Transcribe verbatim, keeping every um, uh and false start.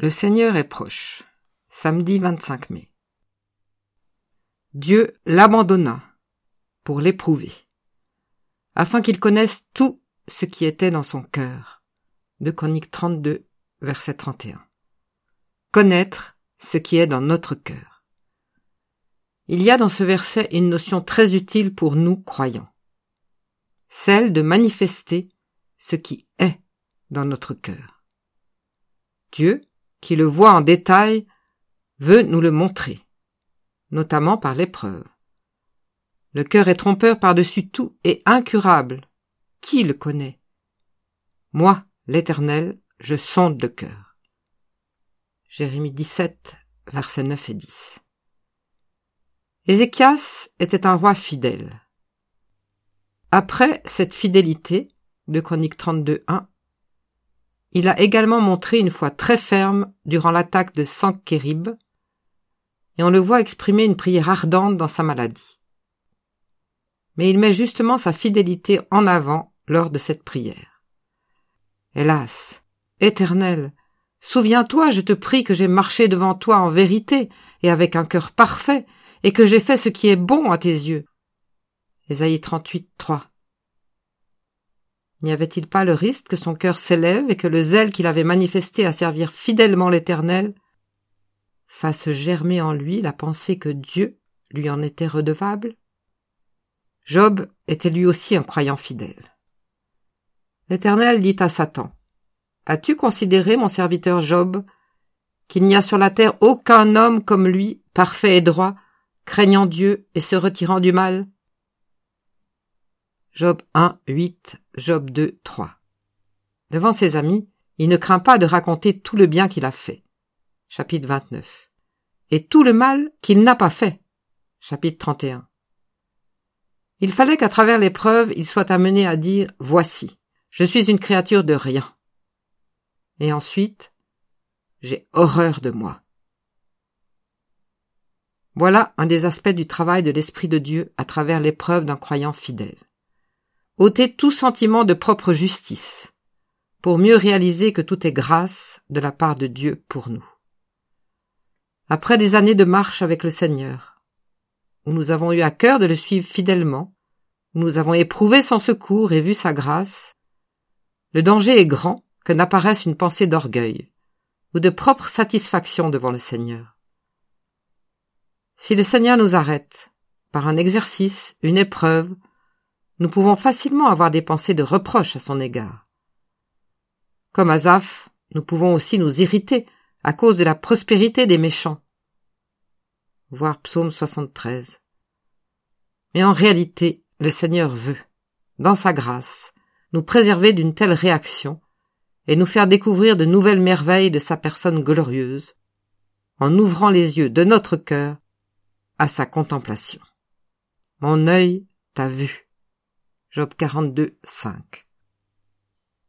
Le Seigneur est proche. Samedi vingt-cinq mai. Dieu l'abandonna pour l'éprouver, afin qu'il connaisse tout ce qui était dans son cœur. deux Chroniques trente-deux, verset trente et un. Connaître ce qui est dans notre cœur. Il y a dans ce verset une notion très utile pour nous croyants, celle de manifester ce qui est dans notre cœur. Dieu, qui le voit en détail, veut nous le montrer, notamment par l'épreuve. Le cœur est trompeur par-dessus tout et incurable. Qui le connaît? Moi, l'Éternel, je sonde le cœur. Jérémie dix-sept, versets neuf et dix. Ézéchias était un roi fidèle. Après cette fidélité, deux Chroniques trente-deux, un, il a également montré une foi très ferme durant l'attaque de Sankérib, et on le voit exprimer une prière ardente dans sa maladie. Mais il met justement sa fidélité en avant lors de cette prière. Hélas, Éternel, souviens-toi, je te prie, que j'ai marché devant toi en vérité et avec un cœur parfait, et que j'ai fait ce qui est bon à tes yeux. Ésaïe trente-huit, trois. N'y avait-il pas le risque que son cœur s'élève et que le zèle qu'il avait manifesté à servir fidèlement l'Éternel fasse germer en lui la pensée que Dieu lui en était redevable? Job était lui aussi un croyant fidèle. L'Éternel dit à Satan: « As-tu considéré, mon serviteur Job, qu'il n'y a sur la terre aucun homme comme lui, parfait et droit, craignant Dieu et se retirant du mal ?» Job un, huit, Job deux, trois. Devant ses amis, il ne craint pas de raconter tout le bien qu'il a fait. Chapitre vingt-neuf. Et tout le mal qu'il n'a pas fait. Chapitre trente et un. Il fallait qu'à travers l'épreuve, il soit amené à dire « Voici, je suis une créature de rien. » Et ensuite, « J'ai horreur de moi. » Voilà un des aspects du travail de l'Esprit de Dieu à travers l'épreuve d'un croyant fidèle. Ôter tout sentiment de propre justice, pour mieux réaliser que tout est grâce de la part de Dieu pour nous. Après des années de marche avec le Seigneur, où nous avons eu à cœur de le suivre fidèlement, où nous avons éprouvé son secours et vu sa grâce, le danger est grand que n'apparaisse une pensée d'orgueil ou de propre satisfaction devant le Seigneur. Si le Seigneur nous arrête, par un exercice, une épreuve, nous pouvons facilement avoir des pensées de reproche à son égard. Comme Asaph, nous pouvons aussi nous irriter à cause de la prospérité des méchants. Voir Psaume soixante-treize. Mais en réalité, le Seigneur veut, dans sa grâce, nous préserver d'une telle réaction et nous faire découvrir de nouvelles merveilles de sa personne glorieuse, en ouvrant les yeux de notre cœur à sa contemplation. Mon œil t'a vu. Job quarante-deux, cinq.